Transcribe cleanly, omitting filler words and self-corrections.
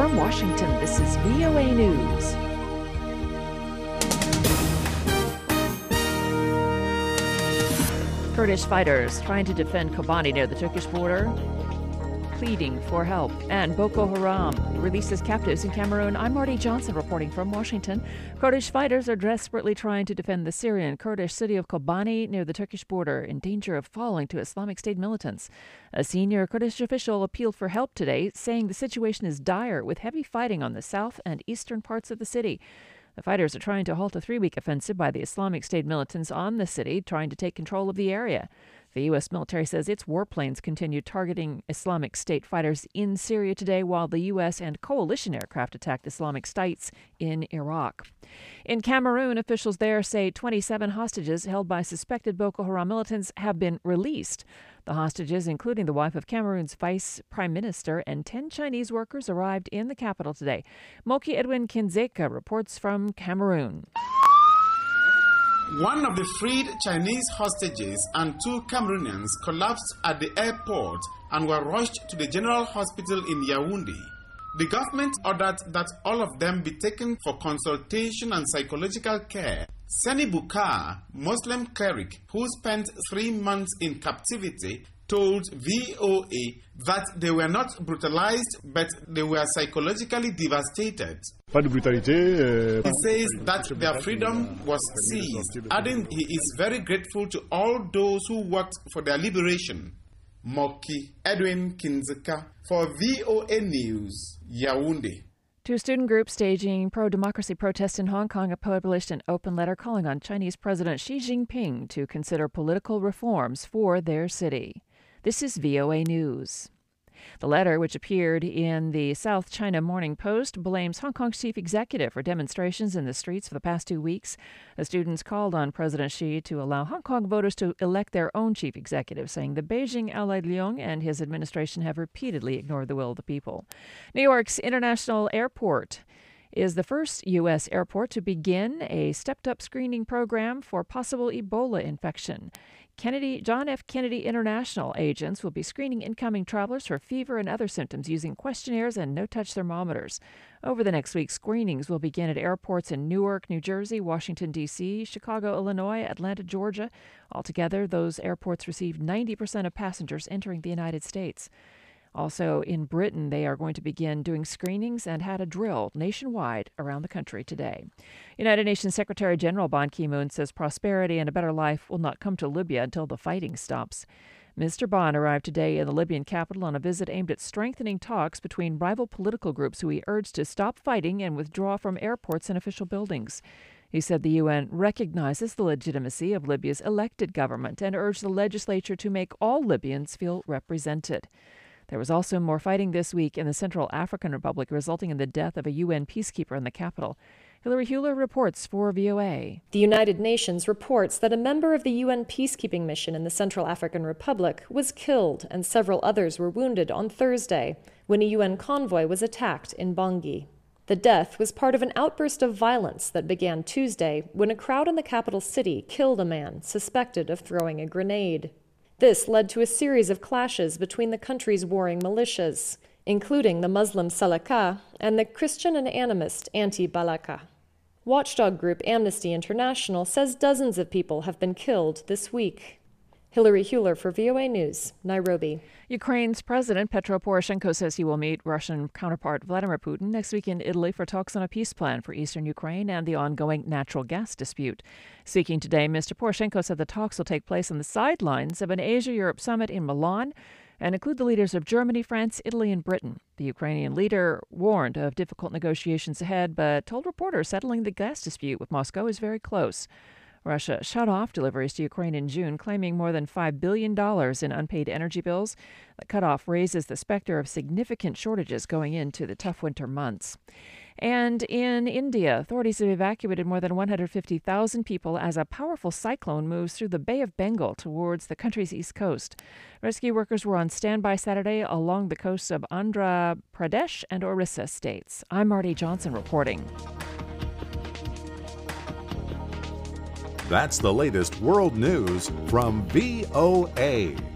From Washington, this is VOA News. Kurdish fighters trying to defend Kobani near the Turkish border, pleading for help. And Boko Haram releases captives in Cameroon. I'm Marty Johnson reporting from Washington. Kurdish fighters are desperately trying to defend the Syrian Kurdish city of Kobani near the Turkish border, in danger of falling to Islamic State militants. A senior Kurdish official appealed for help today, saying the situation is dire with heavy fighting on the south and eastern parts of the city. The fighters are trying to halt a 3-week offensive by the Islamic State militants on the city, trying to take control of the area. The U.S. military says its warplanes continued targeting Islamic State fighters in Syria today, while the U.S. and coalition aircraft attacked Islamic States in Iraq. In Cameroon, officials there say 27 hostages held by suspected Boko Haram militants have been released. The hostages, including the wife of Cameroon's vice prime minister, and 10 Chinese workers, arrived in the capital today. Moki Edwin Kinzeka reports from Cameroon. One of the freed Chinese hostages and 2 Cameroonians collapsed at the airport and were rushed to the general hospital in Yaoundé. The government ordered that all of them be taken for consultation and psychological care. Sani Bukar, Muslim cleric who spent 3 months in captivity, told VOA that they were not brutalized, but they were psychologically devastated. He says that their freedom was seized, adding he is very grateful to all those who worked for their liberation. Moki Edwin Kinzeka for VOA News, Yaoundé. 2 student groups staging pro-democracy protests in Hong Kong have published an open letter calling on Chinese President Xi Jinping to consider political reforms for their city. This is VOA News. The letter, which appeared in the South China Morning Post, blames Hong Kong's chief executive for demonstrations in the streets for the past 2 weeks. The students called on President Xi to allow Hong Kong voters to elect their own chief executive, saying the Beijing ally Leung and his administration have repeatedly ignored the will of the people. New York's International Airport is the first U.S. airport to begin a stepped-up screening program for possible Ebola infection. John F. Kennedy International agents will be screening incoming travelers for fever and other symptoms using questionnaires and no-touch thermometers. Over the next week, screenings will begin at airports in Newark, New Jersey, Washington, D.C., Chicago, Illinois, Atlanta, Georgia. Altogether, those airports receive 90% of passengers entering the United States. Also in Britain, they are going to begin doing screenings and had a drill nationwide around the country today. United Nations Secretary General Ban Ki-moon says prosperity and a better life will not come to Libya until the fighting stops. Mr. Ban arrived today in the Libyan capital on a visit aimed at strengthening talks between rival political groups who he urged to stop fighting and withdraw from airports and official buildings. He said the UN recognizes the legitimacy of Libya's elected government and urged the legislature to make all Libyans feel represented. There was also more fighting this week in the Central African Republic, resulting in the death of a UN peacekeeper in the capital. Hillary Hewler reports for VOA. The United Nations reports that a member of the UN peacekeeping mission in the Central African Republic was killed and several others were wounded on Thursday when a UN convoy was attacked in Bangui. The death was part of an outburst of violence that began Tuesday when a crowd in the capital city killed a man suspected of throwing a grenade. This led to a series of clashes between the country's warring militias, including the Muslim Salaka and the Christian and animist Anti-Balaka. Watchdog group Amnesty International says dozens of people have been killed this week. Hillary Hewler for VOA News, Nairobi. Ukraine's President Petro Poroshenko says he will meet Russian counterpart Vladimir Putin next week in Italy for talks on a peace plan for eastern Ukraine and the ongoing natural gas dispute. Speaking today, Mr. Poroshenko said the talks will take place on the sidelines of an Asia-Europe summit in Milan and include the leaders of Germany, France, Italy, and Britain. The Ukrainian leader warned of difficult negotiations ahead, but told reporters settling the gas dispute with Moscow is very close. Russia shut off deliveries to Ukraine in June, claiming more than $5 billion in unpaid energy bills. The cutoff raises the specter of significant shortages going into the tough winter months. And in India, authorities have evacuated more than 150,000 people as a powerful cyclone moves through the Bay of Bengal towards the country's east coast. Rescue workers were on standby Saturday along the coasts of Andhra Pradesh and Orissa states. I'm Marty Johnson reporting. That's the latest world news from VOA.